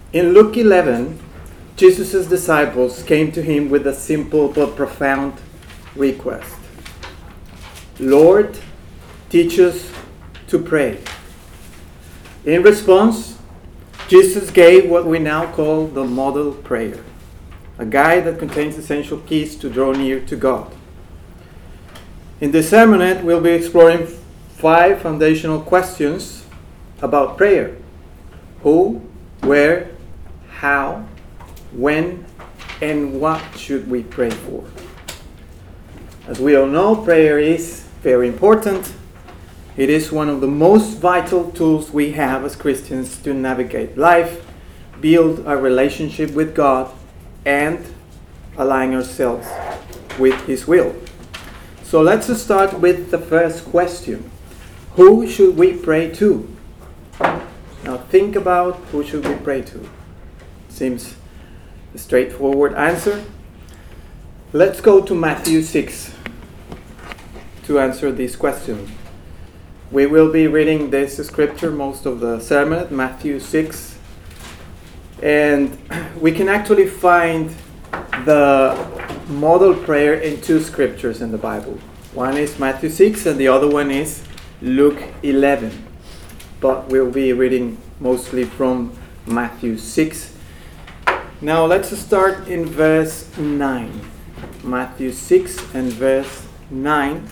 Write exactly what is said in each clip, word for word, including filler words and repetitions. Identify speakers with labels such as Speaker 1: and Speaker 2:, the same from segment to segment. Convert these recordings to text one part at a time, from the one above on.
Speaker 1: In Luke eleven, Jesus' disciples came to him with a simple but profound request. Lord, teach us to pray. In response, Jesus gave what we now call the model prayer, a guide that contains essential keys to draw near to God. In this sermonette, we'll be exploring five foundational questions about prayer. Who, where, how, when, and what should we pray for? As we all know, prayer is very important. It is one of the most vital tools we have as Christians to navigate life, build a relationship with God, and align ourselves with His will. So let's start with the first question. Who should we pray to? Now think about who should we pray to. Seems a straightforward answer. Let's go to Matthew six to answer this question. We will be reading this scripture most of the sermon, Matthew six. And we can actually find the model prayer in two scriptures in the Bible. One is Matthew six and the other one is Luke eleven. But we'll be reading mostly from Matthew six. Now let's start in verse nine. Matthew six and verse nine.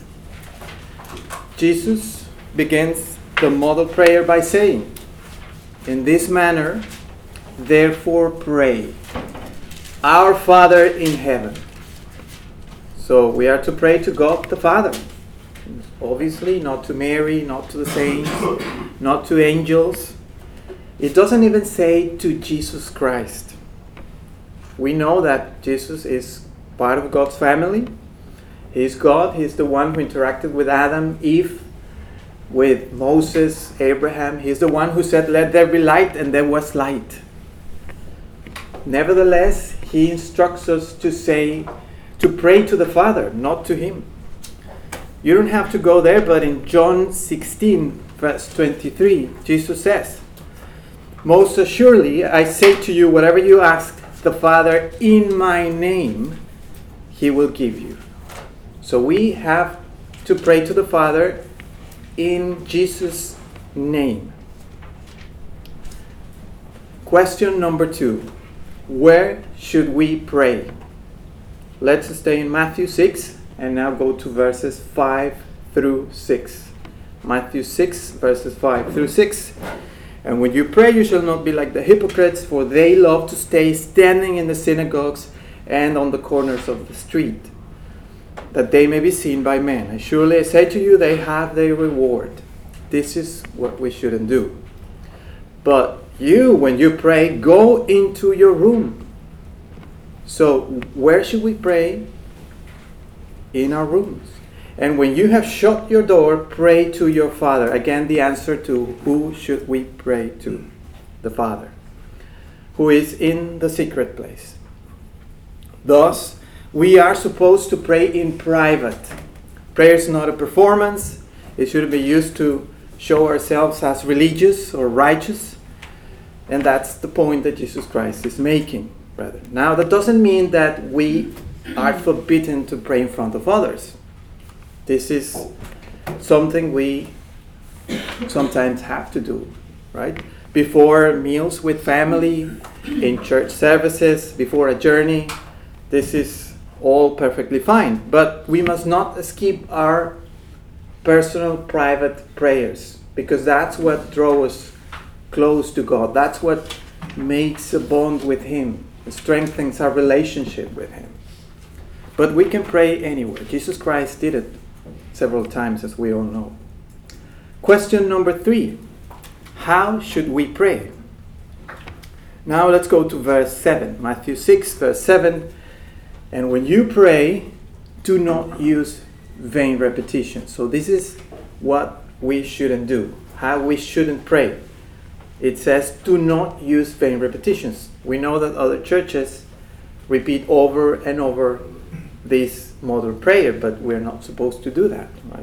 Speaker 1: Jesus begins the model prayer by saying, "In this manner, therefore pray, Our Father in heaven." So we are to pray to God the Father. Obviously, not to Mary, not to the saints, not to angels. It doesn't even say to Jesus Christ. We know that Jesus is part of God's family. He's God. He's the one who interacted with Adam, Eve, with Moses, Abraham. He's the one who said, "Let there be light," and there was light. Nevertheless, He instructs us to say, to pray to the Father, not to Him. You don't have to go there, but in John sixteen, verse twenty-three, Jesus says, "Most assuredly, I say to you, whatever you ask the Father in my name, He will give you." So we have to pray to the Father in Jesus' name. Question number two. Where should we pray? Let's stay in Matthew six and now go to verses five through six. Matthew six, verses five through six. "And when you pray, you shall not be like the hypocrites, for they love to stay standing in the synagogues and on the corners of the street, that they may be seen by men. And surely I say to you, they have their reward." This is what we shouldn't do. "But you, when you pray, go into your room." So where should we pray? In our rooms. "And when you have shut your door, pray to your Father." Again, the answer to who should we pray to? The Father, who is in the secret place. Thus, we are supposed to pray in private. Prayer is not a performance. It shouldn't be used to show ourselves as religious or righteous. And that's the point that Jesus Christ is making, brother. Now, that doesn't mean that we are forbidden to pray in front of others. This is something we sometimes have to do, right? Before meals with family, in church services, before a journey, this is all perfectly fine. But we must not skip our personal, private prayers, because that's what draws us close to God. That's what makes a bond with Him. It strengthens our relationship with Him. But we can pray anywhere. Jesus Christ did it several times, as we all know. Question number three. How should we pray? Now let's go to verse seven. Matthew six, verse seven. "And when you pray, do not use vain repetition." So this is what we shouldn't do. How we shouldn't pray. It says, do not use vain repetitions. We know that other churches repeat over and over this model prayer, but we're not supposed to do that, right?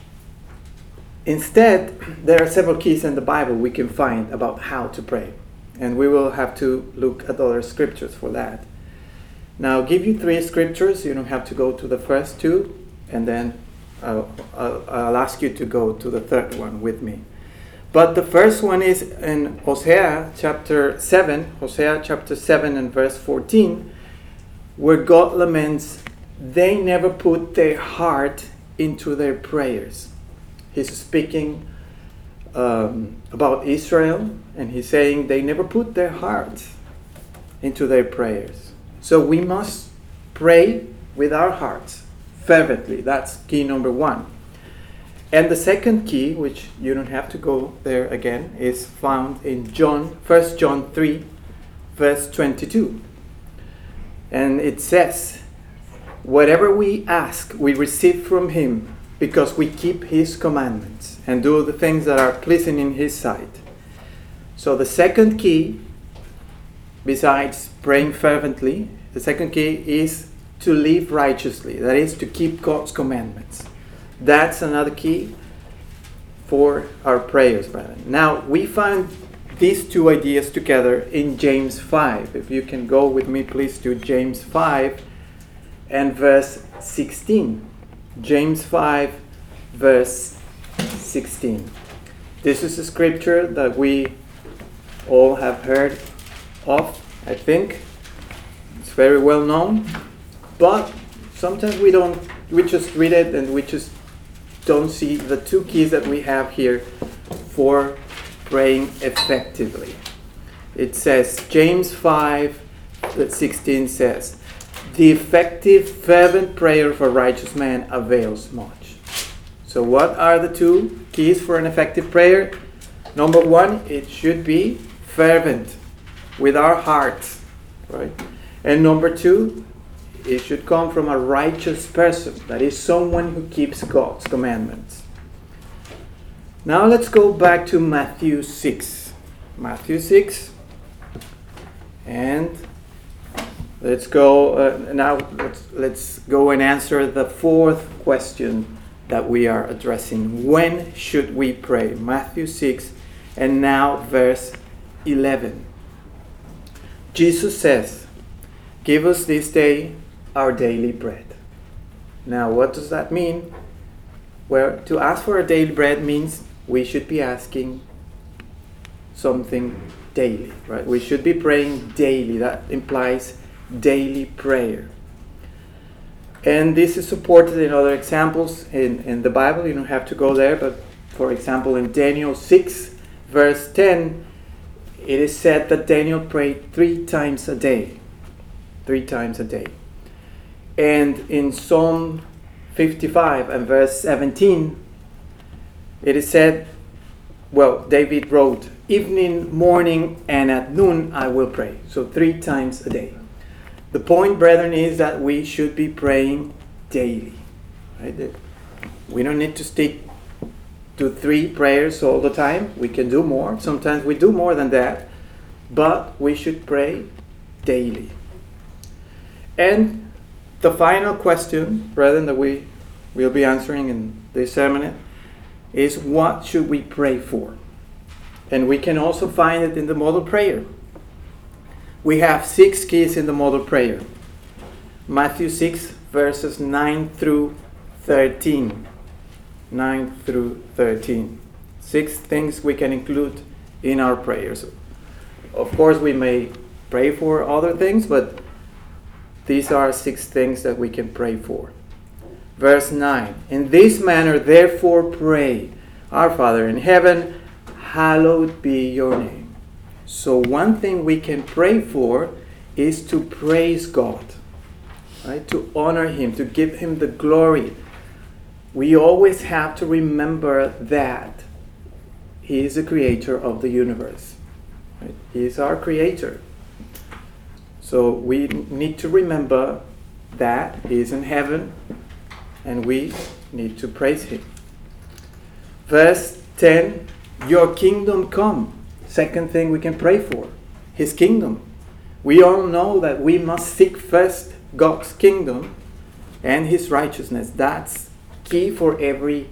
Speaker 1: Instead, there are several keys in the Bible we can find about how to pray. And we will have to look at other scriptures for that. Now, I'll give you three scriptures. You don't have to go to the first two, and then I'll, I'll, I'll ask you to go to the third one with me. But the first one is in Hosea chapter seven, Hosea chapter seven and verse fourteen, where God laments, they never put their heart into their prayers. He's speaking um, about Israel, and he's saying they never put their heart into their prayers. So we must pray with our hearts fervently. That's key number one. And the second key, which you don't have to go there again, is found in John, First John three, verse twenty-two. And it says, whatever we ask, we receive from him, because we keep his commandments and do the things that are pleasing in his sight. So the second key, besides praying fervently, the second key is to live righteously. That is, to keep God's commandments. That's another key for our prayers, brethren. Now, we find these two ideas together in James five. If you can go with me, please, to James five and verse sixteen. James five, verse sixteen. This is a scripture that we all have heard of, I think. It's very well known. But sometimes we don't, we just read it and we just don't see the two keys that we have here for praying effectively. It says, James five, sixteen says, the effective, fervent prayer of a righteous man avails much. So what are the two keys for an effective prayer? Number one, it should be fervent with our hearts, right? And number two, it should come from a righteous person. That is, someone who keeps God's commandments. Now let's go back to Matthew six. Matthew six. And let's go, uh, now let's, let's go and answer the fourth question that we are addressing. When should we pray? Matthew six, and now verse eleven. Jesus says, give us this day our daily bread. Now, what does that mean? Well, to ask for our daily bread means we should be asking something daily, right? We should be praying daily. That implies daily prayer. And this is supported in other examples in, in the Bible. You don't have to go there, but for example, in Daniel six, verse ten, it is said that Daniel prayed three times a day. Three times a day. And in Psalm fifty-five and verse seventeen, it is said, well, David wrote, evening, morning, and at noon I will pray. So three times a day. The point, brethren, is that we should be praying daily. Right? That we don't need to stick to three prayers all the time. We can do more. Sometimes we do more than that. But we should pray daily. And the final question, brethren, that we will be answering in this sermon is, what should we pray for? And we can also find it in the model prayer. We have six keys in the model prayer. Matthew six, verses nine through thirteen. nine through thirteen. Six things we can include in our prayers. Of course, we may pray for other things, but these are six things that we can pray for. Verse nine. In this manner, therefore, pray, our Father in heaven, hallowed be your name. So one thing we can pray for is to praise God, right? To honor him, to give him the glory. We always have to remember that he is the creator of the universe. Right? He is our creator. So we need to remember that he is in heaven and we need to praise him. Verse ten, your kingdom come. Second thing we can pray for, his kingdom. We all know that we must seek first God's kingdom and his righteousness. That's key for every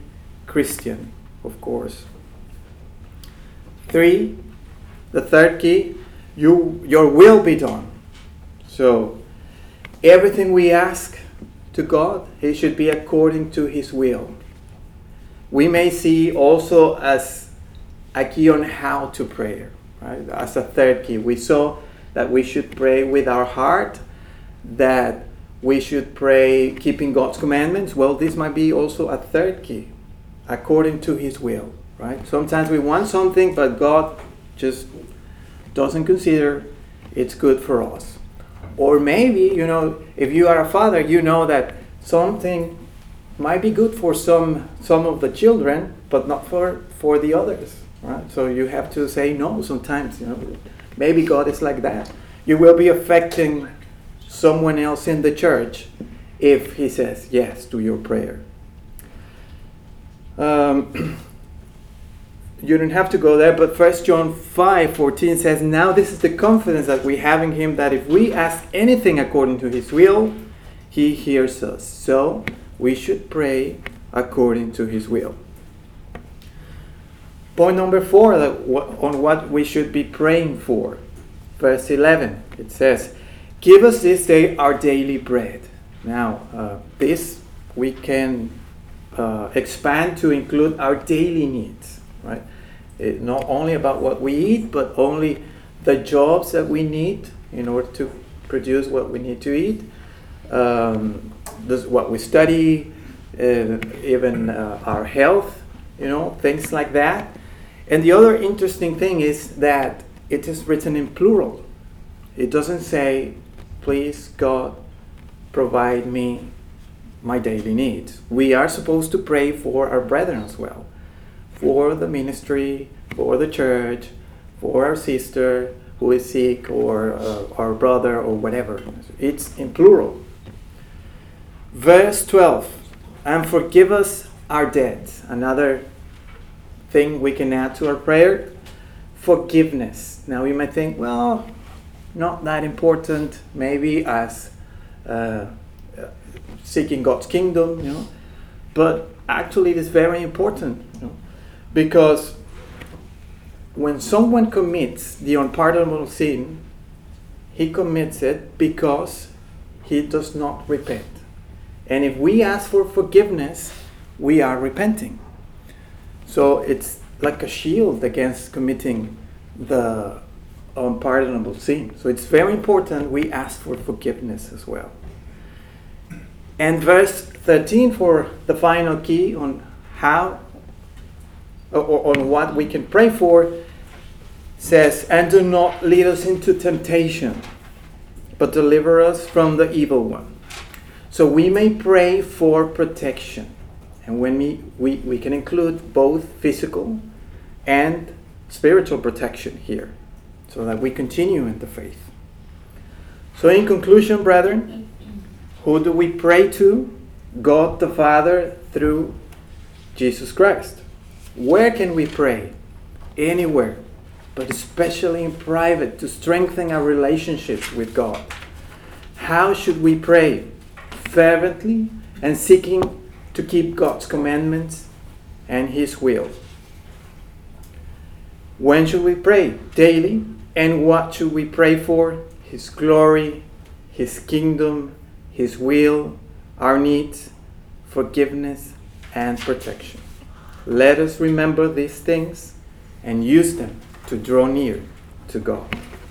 Speaker 1: Christian, of course. Three, the third key, you, your will be done. So everything we ask to God, it should be according to His will. We may see also as a key on how to pray, right? As a third key. We saw that we should pray with our heart, that we should pray keeping God's commandments. Well, this might be also a third key, according to His will, right? Sometimes we want something, but God just doesn't consider it's good for us. Or maybe, you know, if you are a father, you know that something might be good for some some of the children, but not for, for the others, right? So you have to say no sometimes, you know. Maybe God is like that. You will be affecting someone else in the church if He says yes to your prayer. Um, you don't have to go there, but First John five fourteen says, now this is the confidence that we have in Him, that if we ask anything according to His will, He hears us. So we should pray according to His will. Point number four, that on what we should be praying for. Verse eleven, it says, give us this day our daily bread. Now, uh, this we can uh, expand to include our daily needs, right? It, not only about what we eat, but only the jobs that we need in order to produce what we need to eat. Um, this, what we study, uh, even uh, our health, you know, things like that. And the other interesting thing is that it is written in plural. It doesn't say, please God, provide me my daily needs. We are supposed to pray for our brethren as well, for the ministry, for the church, for our sister who is sick, or uh, our brother, or whatever. It's in plural. Verse twelve, and forgive us our debts. Another thing we can add to our prayer, forgiveness. Now you might think, well, not that important, maybe as uh, seeking God's kingdom, you know, but actually it is very important, you know, because when someone commits the unpardonable sin, he commits it because he does not repent. And if we ask for forgiveness, we are repenting. So it's like a shield against committing the unpardonable sin. So it's very important we ask for forgiveness as well. And verse thirteen, for the final key on how or on what we can pray for, says, and do not lead us into temptation, but deliver us from the evil one. So we may pray for protection. And when we, we, we can include both physical and spiritual protection here, so that we continue in the faith. So in conclusion, brethren, who do we pray to? God the Father through Jesus Christ. Where can we pray? Anywhere, but especially in private, to strengthen our relationships with God. How should we pray? Fervently and seeking to keep God's commandments and His will. When should we pray? Daily. And what should we pray for? His glory, His kingdom, His will, our needs, forgiveness, and protection. Let us remember these things and use them to draw near to God.